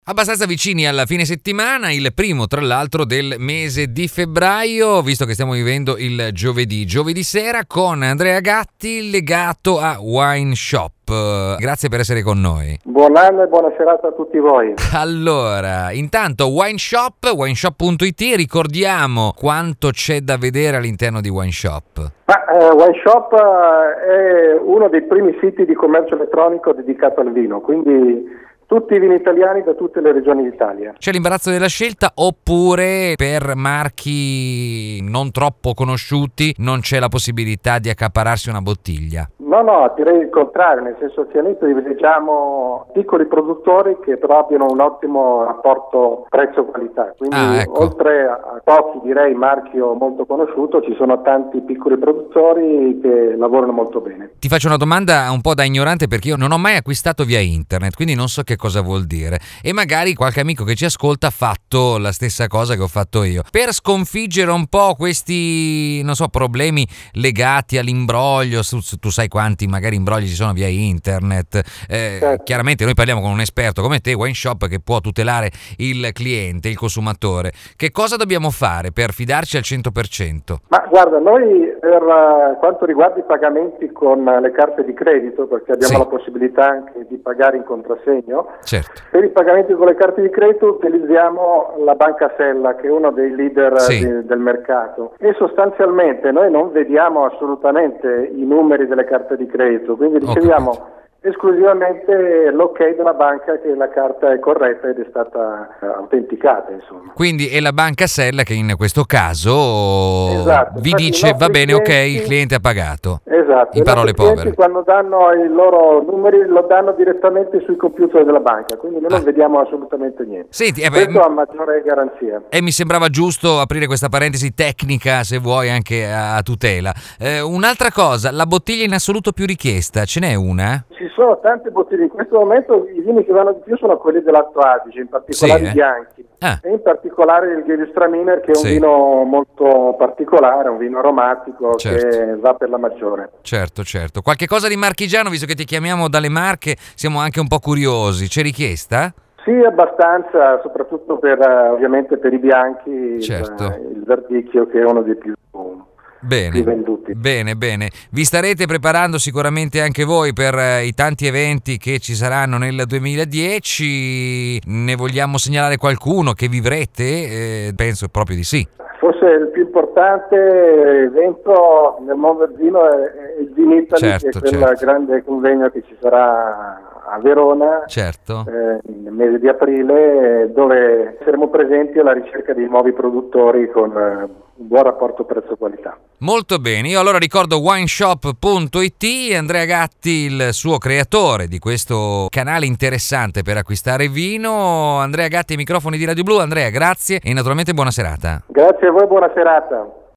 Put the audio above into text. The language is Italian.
Abbastanza vicini alla fine settimana, il primo tra l'altro del mese di febbraio, visto che stiamo vivendo il giovedì sera con Andrea Gatti legato a Wine Shop. Grazie per essere con noi. Buon anno e buona serata a tutti voi. Allora, intanto Wine Shop, wineshop.it, ricordiamo quanto c'è da vedere all'interno di Wine Shop. Wine Shop è uno dei primi siti di commercio elettronico dedicato al vino, quindi tutti i vini italiani da tutte le regioni d'Italia. C'è l'imbarazzo della scelta oppure per marchi non troppo conosciuti non c'è la possibilità di accaparrarsi una bottiglia? No, direi il contrario, nel senso che noi privilegiamo piccoli produttori che però abbiano un ottimo rapporto prezzo-qualità, quindi oltre a pochi direi marchio molto conosciuto ci sono tanti piccoli produttori che lavorano molto bene. Ti faccio una domanda un po' da ignorante perché io non ho mai acquistato via internet, quindi non so che cosa vuol dire e magari qualche amico che ci ascolta ha fatto la stessa cosa che ho fatto io. Per sconfiggere un po' questi, problemi legati all'imbroglio, tu sai quanti magari imbrogli ci sono via internet, Certo. Chiaramente noi parliamo con un esperto come te, Wine Shop, che può tutelare il cliente, il consumatore. Che cosa dobbiamo fare per fidarci al 100%? Ma guarda, noi per quanto riguarda i pagamenti con le carte di credito, perché abbiamo la possibilità anche di pagare in contrassegno, certo. Per i pagamenti con le carte di credito utilizziamo la Banca Sella, che è uno dei leader del mercato, e sostanzialmente noi non vediamo assolutamente i numeri delle carte di credito, quindi riceviamo esclusivamente l'ok della banca che la carta è corretta ed è stata autenticata, insomma. Quindi è la Banca Sella che in questo caso vi dice va bene, ok, il cliente ha pagato. Esatto. In parole povere. Quando danno i loro numeri lo danno direttamente sui computer della banca, quindi noi non vediamo assolutamente niente. Senti, questo ha maggiore garanzia. E mi sembrava giusto aprire questa parentesi tecnica, se vuoi, anche a tutela. Un'altra cosa, la bottiglia in assoluto più richiesta, ce n'è una? Ci sono tante bottiglie, in questo momento i vini che vanno di più sono quelli dell'Alto Adige, in particolare i bianchi, e in particolare il Gewürztraminer, che è un vino molto particolare, un vino aromatico che va per la maggiore. Certo. Qualche cosa di marchigiano, visto che ti chiamiamo dalle Marche, siamo anche un po' curiosi, c'è richiesta? Sì, abbastanza, soprattutto ovviamente per i bianchi, il Verdicchio, che è uno dei più venduti. Bene. Vi starete preparando sicuramente anche voi per i tanti eventi che ci saranno nel 2010. Ne vogliamo segnalare qualcuno che vivrete? Penso proprio di sì. Forse il più importante evento nel mondo del vino è il Vinitaly, che è quel grande convegno che ci sarà a Verona nel mese di aprile, dove saremo presenti alla ricerca di nuovi produttori con un buon rapporto prezzo-qualità. Molto bene, io allora ricordo wineshop.it, Andrea Gatti, il suo creatore di questo canale interessante per acquistare vino. Andrea Gatti ai microfoni di Radio Blu. Andrea, grazie e naturalmente buona serata. Grazie a voi, buona serata.